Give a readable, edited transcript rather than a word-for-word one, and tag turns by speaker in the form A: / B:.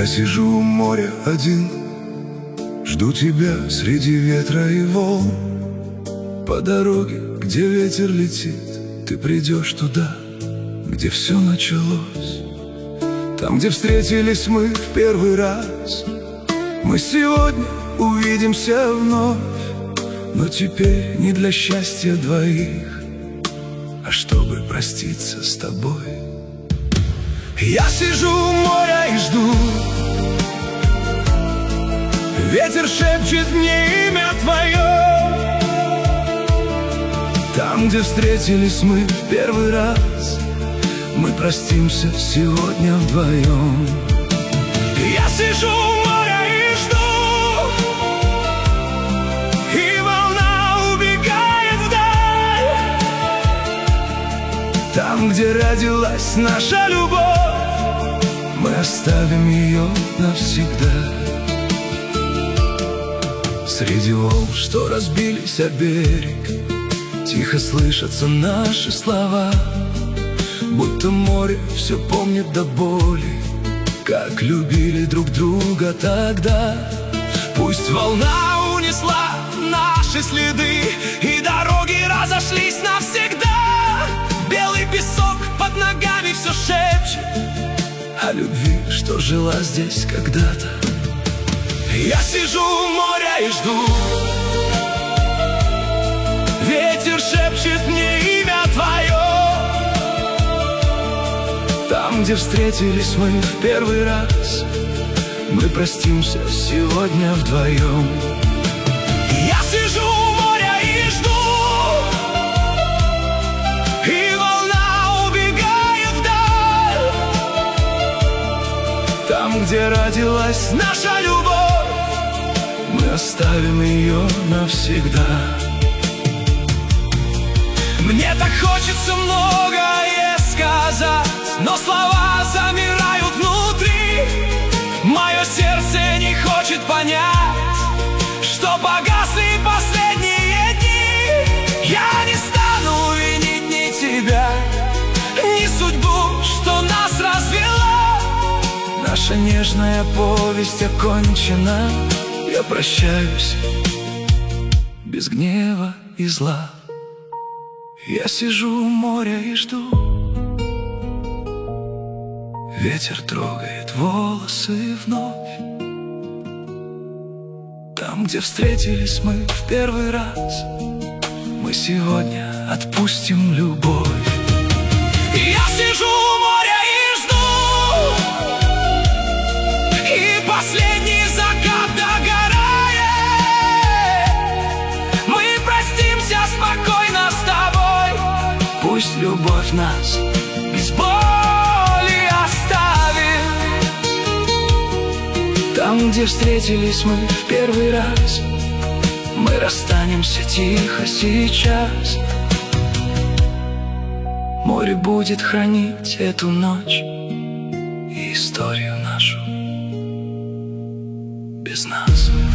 A: Я сижу у моря один, жду тебя среди ветра и волн. По дороге, где ветер летит, ты придешь туда, где все началось. Там, где встретились мы в первый раз. Мы сегодня увидимся вновь, но теперь не для счастья двоих, а чтобы проститься с тобой. Я сижу у моря и жду. Ветер шепчет мне имя твое. Там, где встретились мы в первый раз, мы простимся сегодня вдвоем. Я сижу у моря и жду, и волна убегает вдаль. Там, где родилась наша любовь, мы оставим ее навсегда. Среди волн, что разбились о берег, тихо слышатся наши слова. Будто море все помнит до боли, как любили друг друга тогда. Пусть волна унесла наши следы, и дороги разошлись навсегда. Белый песок под ногами все шепчет о любви, что жила здесь когда-то. Я сижу у моря и жду. Ветер шепчет мне имя твое. Там, где встретились мы в первый раз, мы простимся сегодня вдвоем. Я сижу у моря и жду, и волна убегает вдаль. Там, где родилась наша любовь, мы оставим ее навсегда. Мне так хочется многое сказать, но слова замирают внутри. Мое сердце не хочет понять, что погасли последние дни. Я не стану винить ни тебя, ни судьбу, что нас развела. Наша нежная повесть окончена. Я прощаюсь без гнева и зла. Я сижу у моря и жду. Ветер трогает волосы вновь. Там, где встретились мы в первый раз, мы сегодня отпустим любовь. Я сижу у моря и жду, и последний закат догорает. Мы простимся спокойно с тобой. Пусть любовь нас без боли оставит. Там, где встретились мы в первый раз, мы расстанемся тихо сейчас. Море будет хранить эту ночь и историю нашу без нас.